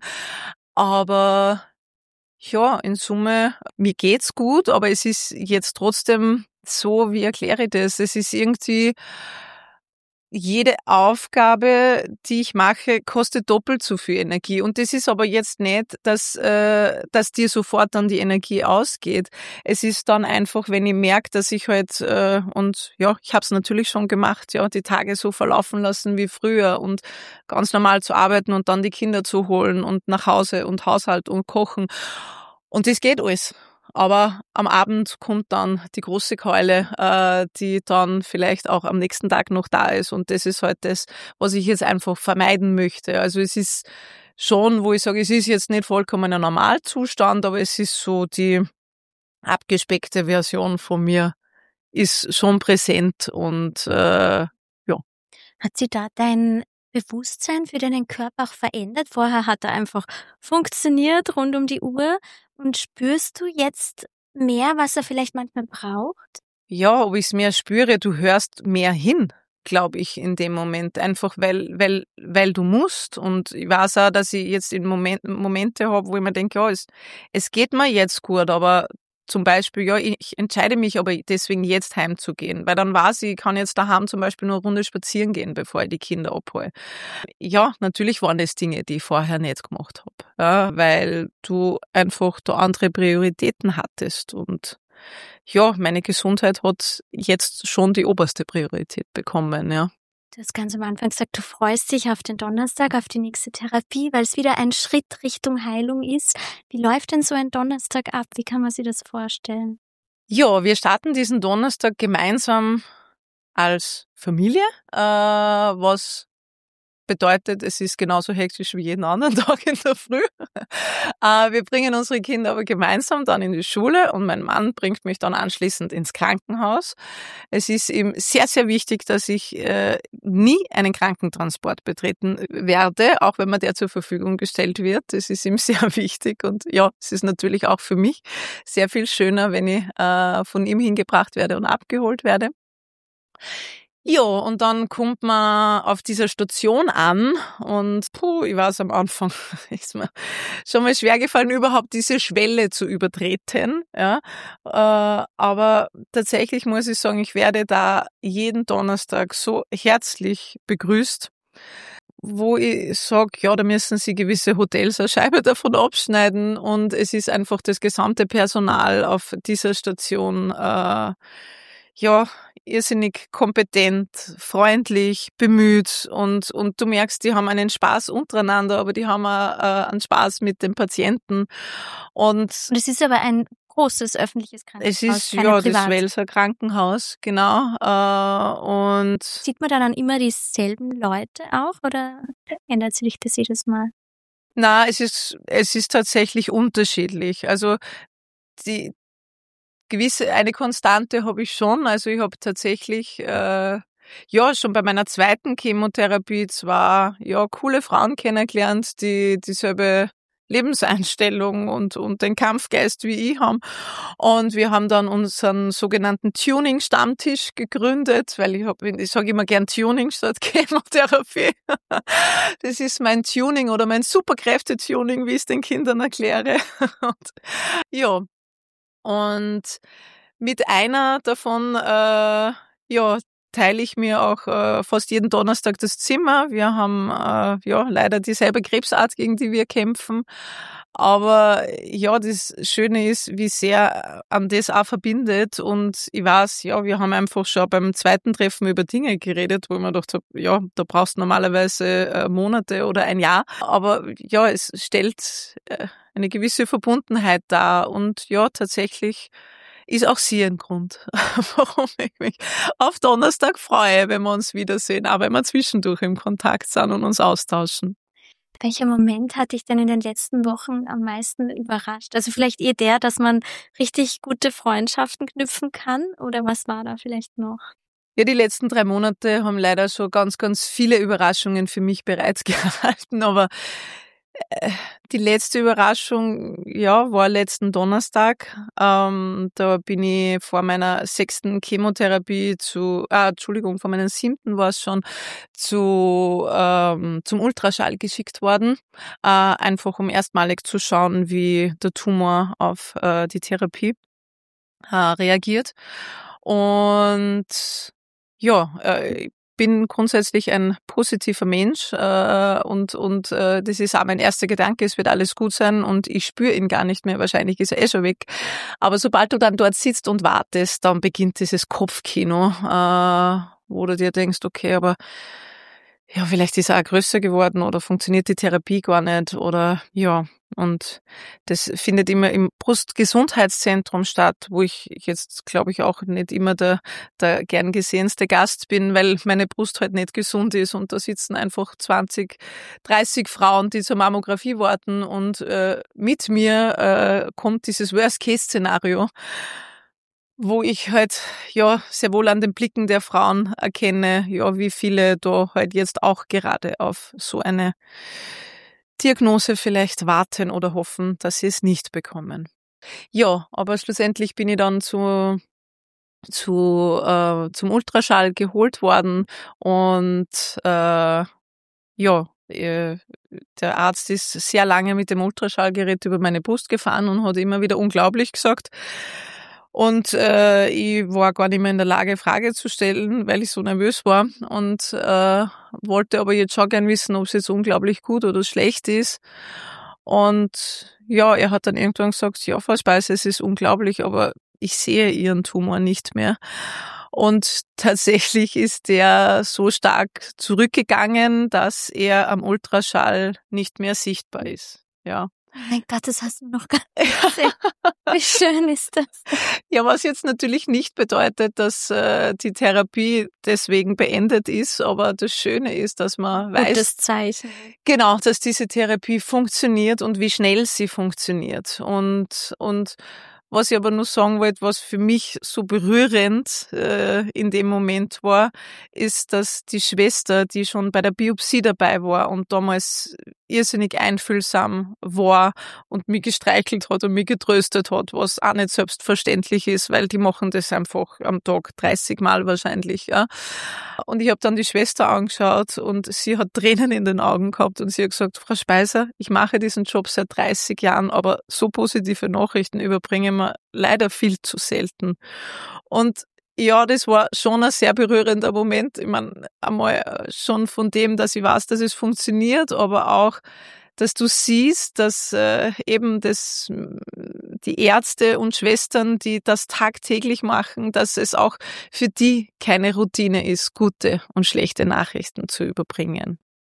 Aber ja, in Summe, mir geht's gut, aber es ist jetzt trotzdem so, wie erkläre ich das? Es ist irgendwie, jede Aufgabe, die ich mache, kostet doppelt so viel Energie. Und das ist aber jetzt nicht, dass dir sofort dann die Energie ausgeht. Es ist dann einfach, wenn ich merke, dass ich halt, ich habe es natürlich schon gemacht, die Tage so verlaufen lassen wie früher und ganz normal zu arbeiten und dann die Kinder zu holen und nach Hause und Haushalt und Kochen. Und das geht alles. Aber am Abend kommt dann die große Keule, die dann vielleicht auch am nächsten Tag noch da ist. Und das ist halt das, was ich jetzt einfach vermeiden möchte. Also es ist schon, wo ich sage, es ist jetzt nicht vollkommen ein Normalzustand, aber es ist so die abgespeckte Version von mir ist schon präsent und ja.
Hat sich da dein Bewusstsein für deinen Körper auch verändert? Vorher hat er einfach funktioniert rund um die Uhr und spürst du jetzt mehr, was er vielleicht manchmal braucht?
Ja, ob ich es mehr spüre, du hörst mehr hin, glaube ich, in dem Moment. Einfach weil du musst. Und ich weiß auch, dass ich jetzt in Momente habe, wo ich mir denke, ja, es geht mir jetzt gut, aber zum Beispiel, ja, ich entscheide mich aber deswegen jetzt heimzugehen, weil dann weiß ich kann jetzt daheim zum Beispiel nur eine Runde spazieren gehen, bevor ich die Kinder abhole. Ja, natürlich waren das Dinge, die ich vorher nicht gemacht habe, ja, weil du einfach da andere Prioritäten hattest und ja, meine Gesundheit hat jetzt schon die oberste Priorität bekommen, ja.
Du hast ganz am Anfang gesagt, du freust dich auf den Donnerstag, auf die nächste Therapie, weil es wieder ein Schritt Richtung Heilung ist. Wie läuft denn so ein Donnerstag ab? Wie kann man sich das vorstellen?
Ja, wir starten diesen Donnerstag gemeinsam als Familie, was bedeutet, es ist genauso hektisch wie jeden anderen Tag in der Früh. Wir bringen unsere Kinder aber gemeinsam dann in die Schule und mein Mann bringt mich dann anschließend ins Krankenhaus. Es ist ihm sehr, sehr wichtig, dass ich nie einen Krankentransport betreten werde, auch wenn mir der zur Verfügung gestellt wird. Das ist ihm sehr wichtig und ja, es ist natürlich auch für mich sehr viel schöner, wenn ich von ihm hingebracht werde und abgeholt werde. Ja, und dann kommt man auf dieser Station an und ich weiß, am Anfang ist mir schon mal schwer gefallen, überhaupt diese Schwelle zu übertreten. Ja. Aber tatsächlich muss ich sagen, ich werde da jeden Donnerstag so herzlich begrüßt, wo ich sage, ja, da müssen sie gewisse Hotels eine Scheibe davon abschneiden und es ist einfach das gesamte Personal auf dieser Station ja, irrsinnig kompetent, freundlich, bemüht und du merkst, die haben einen Spaß untereinander, aber die haben auch einen Spaß mit den Patienten. Und
es ist aber ein großes öffentliches Krankenhaus.
Es ist ja das Welser Krankenhaus, genau. Und
sieht man da dann immer dieselben Leute auch oder ändert sich das jedes Mal?
Na, es ist tatsächlich unterschiedlich. Also eine Konstante habe ich schon. Also ich habe tatsächlich schon bei meiner zweiten Chemotherapie zwar coole Frauen kennengelernt, die dieselbe Lebenseinstellung und den Kampfgeist wie ich haben. Und wir haben dann unseren sogenannten Tuning-Stammtisch gegründet, weil ich sage immer gern Tuning statt Chemotherapie. Das ist mein Tuning oder mein Superkräfte-Tuning, wie ich es den Kindern erkläre. Und ja. Und mit einer davon, teile ich mir auch fast jeden Donnerstag das Zimmer. Wir haben leider dieselbe Krebsart, gegen die wir kämpfen. Aber ja, das Schöne ist, wie sehr an das auch verbindet. Und ich weiß, ja, wir haben einfach schon beim zweiten Treffen über Dinge geredet, wo ich mir gedacht habe, ja, da brauchst du normalerweise Monate oder ein Jahr. Aber ja, es stellt eine gewisse Verbundenheit dar. Und ja, tatsächlich ist auch sie ein Grund, warum ich mich auf Donnerstag freue, wenn wir uns wiedersehen, auch wenn wir zwischendurch im Kontakt sind und uns austauschen.
Welcher Moment hat dich denn in den letzten Wochen am meisten überrascht? Also vielleicht eher der, dass man richtig gute Freundschaften knüpfen kann, oder was war da vielleicht noch?
Ja, die letzten 3 Monate haben leider schon ganz, ganz viele Überraschungen für mich bereits gehalten, aber die letzte Überraschung, war letzten Donnerstag. Da bin ich vor meiner 6. Chemotherapie vor meiner 7. war es schon, zum Ultraschall geschickt worden. Einfach um erstmalig zu schauen, wie der Tumor auf die Therapie reagiert. Und ich bin grundsätzlich ein positiver Mensch und das ist auch mein erster Gedanke, es wird alles gut sein und ich spüre ihn gar nicht mehr, wahrscheinlich ist er schon weg. Aber sobald du dann dort sitzt und wartest, dann beginnt dieses Kopfkino, wo du dir denkst, okay, aber ja, vielleicht ist er auch größer geworden oder funktioniert die Therapie gar nicht oder ja. Und das findet immer im Brustgesundheitszentrum statt, wo ich jetzt, glaube ich, auch nicht immer der gern gesehenste Gast bin, weil meine Brust halt nicht gesund ist und da sitzen einfach 20, 30 Frauen, die zur Mammographie warten und mit mir kommt dieses Worst-Case-Szenario, wo ich halt ja sehr wohl an den Blicken der Frauen erkenne, ja, wie viele da halt jetzt auch gerade auf so eine Diagnose vielleicht warten oder hoffen, dass sie es nicht bekommen. Ja, aber schlussendlich bin ich dann zum Ultraschall geholt worden und der Arzt ist sehr lange mit dem Ultraschallgerät über meine Brust gefahren und hat immer wieder unglaublich gesagt. Und ich war gar nicht mehr in der Lage, Frage zu stellen, weil ich so nervös war und wollte aber jetzt schon gern wissen, ob es jetzt unglaublich gut oder schlecht ist. Und ja, er hat dann irgendwann gesagt, ja, Frau Speiser, es ist unglaublich, aber ich sehe Ihren Tumor nicht mehr. Und tatsächlich ist der so stark zurückgegangen, dass er am Ultraschall nicht mehr sichtbar ist. Ja.
Oh mein Gott, das hast du noch gar nicht gesehen. Wie schön ist das?
Ja, was jetzt natürlich nicht bedeutet, dass die Therapie deswegen beendet ist, aber das Schöne ist, dass man weiß,
Gutes Zeichen.
Genau, dass diese Therapie funktioniert und wie schnell sie funktioniert. Und was ich aber nur sagen wollte, was für mich so berührend in dem Moment war, ist, dass die Schwester, die schon bei der Biopsie dabei war und damals irrsinnig einfühlsam war und mich gestreichelt hat und mich getröstet hat, was auch nicht selbstverständlich ist, weil die machen das einfach am Tag 30 Mal wahrscheinlich. Ja. Und ich habe dann die Schwester angeschaut und sie hat Tränen in den Augen gehabt und sie hat gesagt, Frau Speiser, ich mache diesen Job seit 30 Jahren, aber so positive Nachrichten überbringen wir leider viel zu selten. Und ja, das war schon ein sehr berührender Moment. Ich meine, einmal schon von dem, dass ich weiß, dass es funktioniert, aber auch, dass du siehst, dass eben die Ärzte und Schwestern, die das tagtäglich machen, dass es auch für die keine Routine ist, gute und schlechte Nachrichten zu überbringen.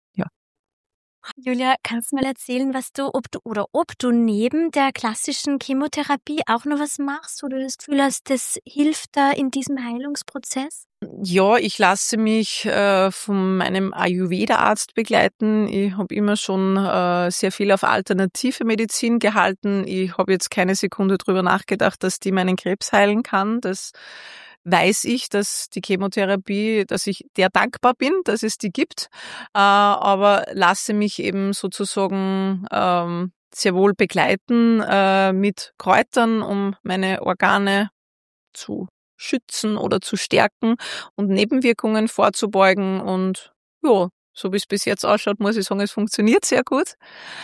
Julia, kannst du mal erzählen, ob du neben der klassischen Chemotherapie auch noch was machst, wo du das Gefühl hast, das hilft da in diesem Heilungsprozess?
Ja, ich lasse mich von meinem Ayurveda-Arzt begleiten. Ich habe immer schon sehr viel auf alternative Medizin gehalten. Ich habe jetzt keine Sekunde drüber nachgedacht, dass die meinen Krebs heilen kann. Das weiß ich, dass die Chemotherapie, dass ich der dankbar bin, dass es die gibt, aber lasse mich eben sozusagen sehr wohl begleiten mit Kräutern, um meine Organe zu schützen oder zu stärken und Nebenwirkungen vorzubeugen. Und ja, so wie es bis jetzt ausschaut, muss ich sagen, es funktioniert sehr gut.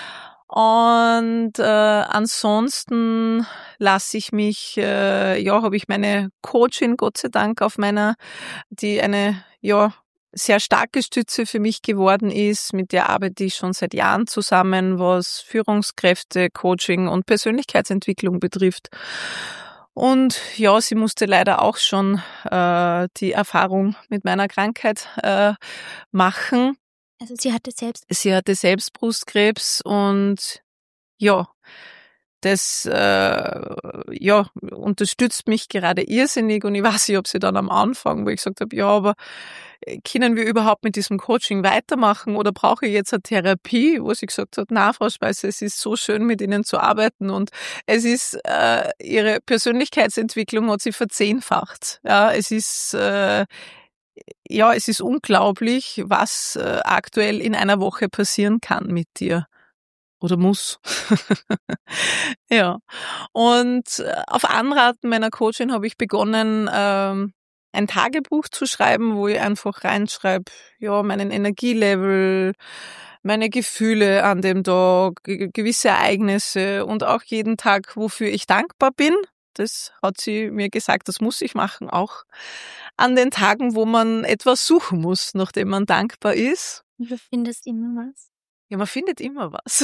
Und ansonsten lasse ich mich, habe ich meine Coachin, Gott sei Dank, die eine sehr starke Stütze für mich geworden ist. Mit der arbeite ich schon seit Jahren zusammen, was Führungskräfte, Coaching und Persönlichkeitsentwicklung betrifft. Und ja, sie musste leider auch schon die Erfahrung mit meiner Krankheit machen.
Also sie hatte
selbst Brustkrebs und ja, das unterstützt mich gerade irrsinnig und ich weiß nicht, ob sie dann am Anfang, wo ich gesagt habe, ja, aber können wir überhaupt mit diesem Coaching weitermachen oder brauche ich jetzt eine Therapie, wo sie gesagt hat, na, Frau Speiser, es ist so schön, mit Ihnen zu arbeiten und es ist, Ihre Persönlichkeitsentwicklung hat sie verzehnfacht. Ja, es ist unglaublich, was aktuell in einer Woche passieren kann mit dir. Oder muss. Ja. Und auf Anraten meiner Coachin habe ich begonnen, ein Tagebuch zu schreiben, wo ich einfach reinschreibe, ja, meinen Energielevel, meine Gefühle an dem Tag, gewisse Ereignisse und auch jeden Tag, wofür ich dankbar bin. Das hat sie mir gesagt, das muss ich machen, auch an den Tagen, wo man etwas suchen muss, nachdem man dankbar ist.
Du findest immer was.
Ja, man findet immer was.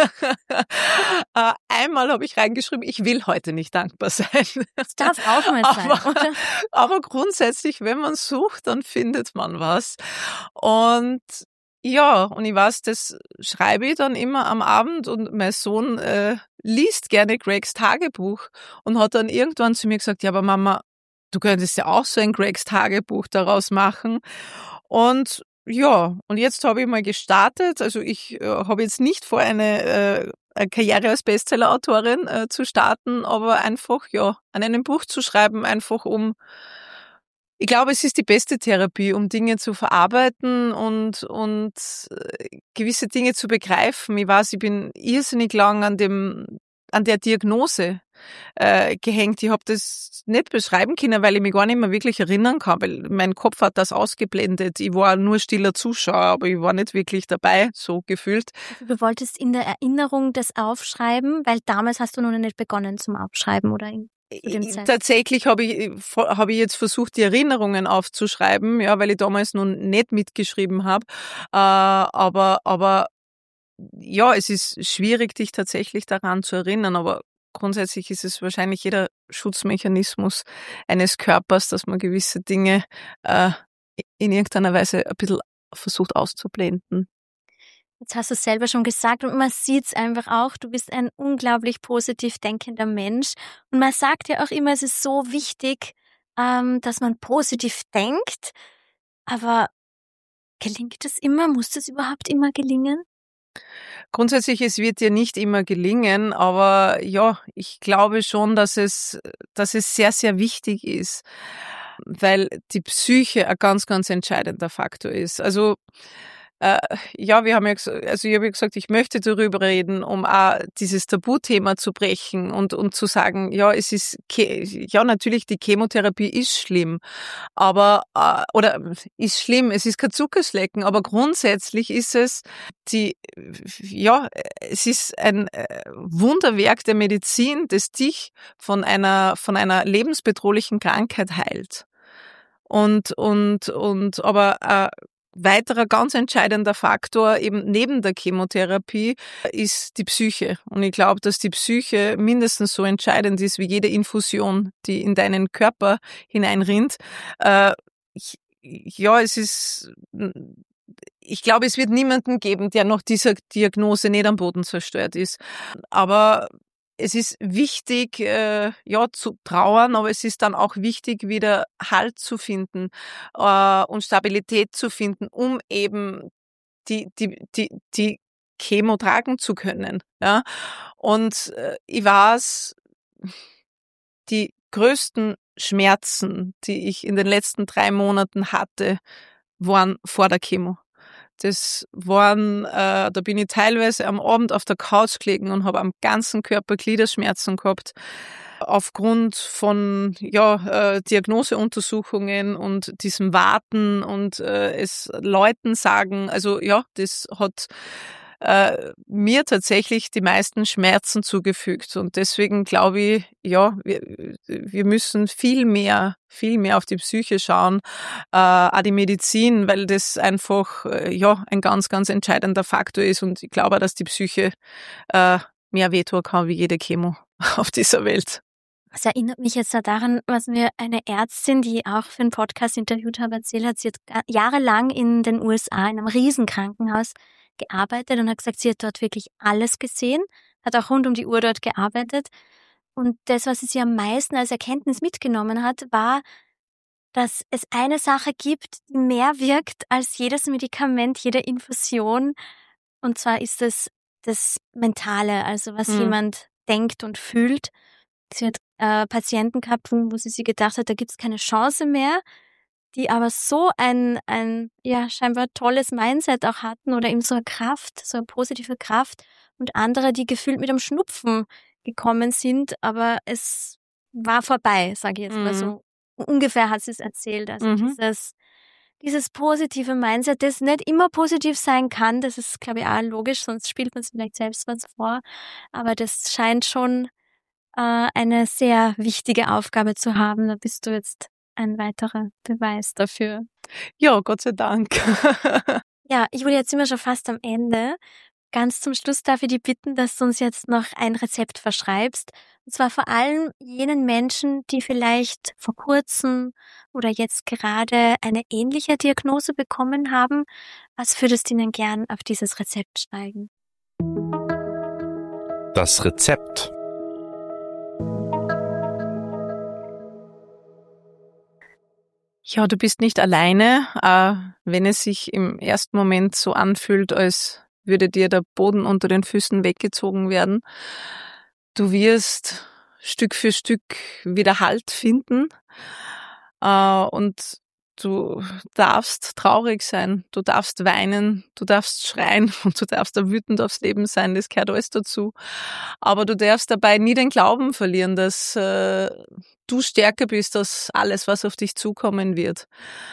Einmal habe ich reingeschrieben, ich will heute nicht dankbar sein.
Das darf auch mal sein, oder?
Aber grundsätzlich, wenn man sucht, dann findet man was. Und Ja, und ich weiß, das schreibe ich dann immer am Abend und mein Sohn liest gerne Gregs Tagebuch und hat dann irgendwann zu mir gesagt, ja, aber Mama, du könntest ja auch so ein Gregs Tagebuch daraus machen. Und ja, und jetzt habe ich mal gestartet. Also ich habe jetzt nicht vor, eine Karriere als Bestseller-Autorin zu starten, aber einfach, ja, an einem Buch zu schreiben, einfach ich glaube, es ist die beste Therapie, um Dinge zu verarbeiten und gewisse Dinge zu begreifen. Ich weiß, ich bin irrsinnig lang an der Diagnose gehängt. Ich habe das nicht beschreiben können, weil ich mich gar nicht mehr wirklich erinnern kann, weil mein Kopf hat das ausgeblendet. Ich war nur stiller Zuschauer, aber ich war nicht wirklich dabei, so gefühlt.
Also du wolltest in der Erinnerung das aufschreiben, weil damals hast du noch nicht begonnen zum Aufschreiben, oder? Zu dem Zeitpunkt.
Tatsächlich habe ich jetzt versucht, die Erinnerungen aufzuschreiben, ja, weil ich damals noch nicht mitgeschrieben habe. Aber ja, es ist schwierig, dich tatsächlich daran zu erinnern, aber grundsätzlich ist es wahrscheinlich jeder Schutzmechanismus eines Körpers, dass man gewisse Dinge in irgendeiner Weise ein bisschen versucht auszublenden.
Jetzt hast du es selber schon gesagt und man sieht es einfach auch, du bist ein unglaublich positiv denkender Mensch und man sagt ja auch immer, es ist so wichtig, dass man positiv denkt, aber gelingt das immer? Muss das überhaupt immer gelingen?
Grundsätzlich, es wird dir nicht immer gelingen, aber ja, ich glaube schon, dass es sehr, sehr wichtig ist, weil die Psyche ein ganz, ganz entscheidender Faktor ist. Also ja, ich habe ja gesagt, ich möchte darüber reden, um auch dieses Tabuthema zu brechen und zu sagen, ja, ja, natürlich, die Chemotherapie ist schlimm, aber, oder ist schlimm, es ist kein Zuckerschlecken, aber grundsätzlich ist es es ist ein Wunderwerk der Medizin, das dich von einer lebensbedrohlichen Krankheit heilt. Aber weiterer ganz entscheidender Faktor eben neben der Chemotherapie ist die Psyche. Und ich glaube, dass die Psyche mindestens so entscheidend ist wie jede Infusion, die in deinen Körper hineinrinnt. Ich glaube, es wird niemanden geben, der nach dieser Diagnose nicht am Boden zerstört ist. Aber es ist wichtig, zu trauern, aber es ist dann auch wichtig, wieder Halt zu finden und Stabilität zu finden, um eben die Chemo tragen zu können. Ja? Und ich weiß, die größten Schmerzen, die ich in den letzten 3 Monaten hatte, waren vor der Chemo. Das waren, da bin ich teilweise am Abend auf der Couch gelegen und habe am ganzen Körper Gliederschmerzen gehabt. Aufgrund von Diagnoseuntersuchungen und diesem Warten und es Leuten sagen, also ja, das hat mir tatsächlich die meisten Schmerzen zugefügt. Und deswegen glaube ich, ja, wir müssen viel mehr auf die Psyche schauen, auch die Medizin, weil das einfach ein ganz, ganz entscheidender Faktor ist. Und ich glaube, dass die Psyche mehr wehtun kann wie jede Chemo auf dieser Welt.
Das erinnert mich jetzt daran, was mir eine Ärztin, die auch für einen Podcast interviewt habe, erzählt hat. Sie hat jahrelang in den USA in einem Riesenkrankenhaus gearbeitet und hat gesagt, sie hat dort wirklich alles gesehen, hat auch rund um die Uhr dort gearbeitet. Und das, was sie am meisten als Erkenntnis mitgenommen hat, war, dass es eine Sache gibt, die mehr wirkt als jedes Medikament, jede Infusion. Und zwar ist es das Mentale, also was jemand denkt und fühlt. Sie hat Patienten gehabt, wo sie sich gedacht hat, da gibt's keine Chance mehr, die aber so ein scheinbar tolles Mindset auch hatten oder eben so eine Kraft, so eine positive Kraft, und andere, die gefühlt mit einem Schnupfen gekommen sind, aber es war vorbei, sage ich jetzt mal so. Ungefähr hat sie es erzählt. Also dieses positive Mindset, das nicht immer positiv sein kann, das ist, glaube ich, auch logisch, sonst spielt man es vielleicht selbst was vor, aber das scheint schon eine sehr wichtige Aufgabe zu haben. Da bist du jetzt ein weiterer Beweis dafür.
Ja, Gott sei Dank.
Ja, jetzt sind wir schon fast am Ende. Ganz zum Schluss darf ich dich bitten, dass du uns jetzt noch ein Rezept verschreibst, Und zwar vor allem jenen Menschen, die vielleicht vor kurzem oder jetzt gerade eine ähnliche Diagnose bekommen haben. Was würdest du ihnen gern auf dieses Rezept schreiben?
Das Rezept.
Ja, du bist nicht alleine, wenn es sich im ersten Moment so anfühlt, als würde dir der Boden unter den Füßen weggezogen werden. Du wirst Stück für Stück wieder Halt finden, und du darfst traurig sein, du darfst weinen, du darfst schreien und du darfst da wütend aufs Leben sein, das gehört alles dazu. Aber du darfst dabei nie den Glauben verlieren, dass du stärker bist als alles, was auf dich zukommen wird.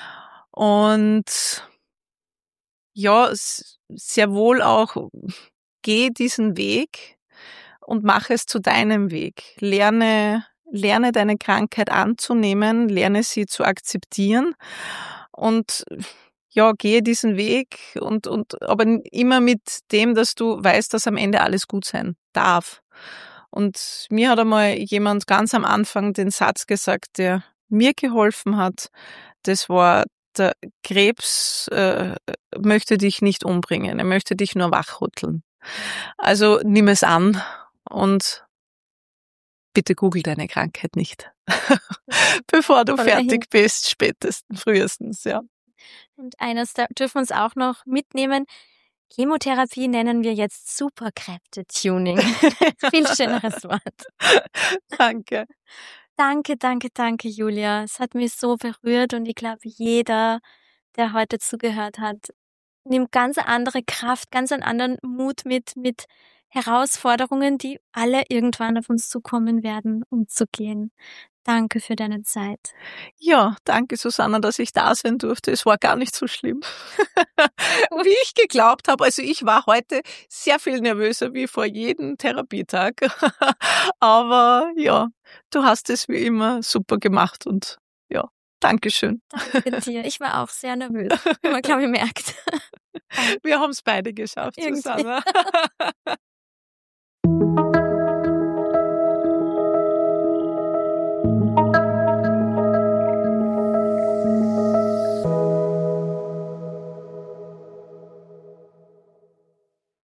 Und ja, sehr wohl auch geh diesen Weg und mach es zu deinem Weg. Lerne deine Krankheit anzunehmen, lerne sie zu akzeptieren und ja, gehe diesen Weg und aber immer mit dem, dass du weißt, dass am Ende alles gut sein darf. Und mir hat einmal jemand ganz am Anfang den Satz gesagt, der mir geholfen hat. Das war: Der Krebs möchte dich nicht umbringen, er möchte dich nur wachrütteln. Also nimm es an und bitte google deine Krankheit nicht, bevor du fertig bist, frühestens, ja.
Und eines dürfen wir uns auch noch mitnehmen. Chemotherapie nennen wir jetzt Superkräfte-Tuning. Viel schöneres Wort.
Danke.
Danke, Julia. Es hat mich so berührt und ich glaube, jeder, der heute zugehört hat, nimmt ganz andere Kraft, ganz einen anderen Mut mit Herausforderungen, die alle irgendwann auf uns zukommen werden, umzugehen. Danke für deine Zeit.
Ja, danke Susanna, dass ich da sein durfte. Es war gar nicht so schlimm, wie ich geglaubt habe. Also ich war heute sehr viel nervöser wie vor jedem Therapietag. Aber ja, du hast es wie immer super gemacht und ja, Dankeschön.
Danke dir. Ich war auch sehr nervös, wie man, glaube ich, merkt.
Wir haben es beide geschafft,
Irgendwie.
Susanna.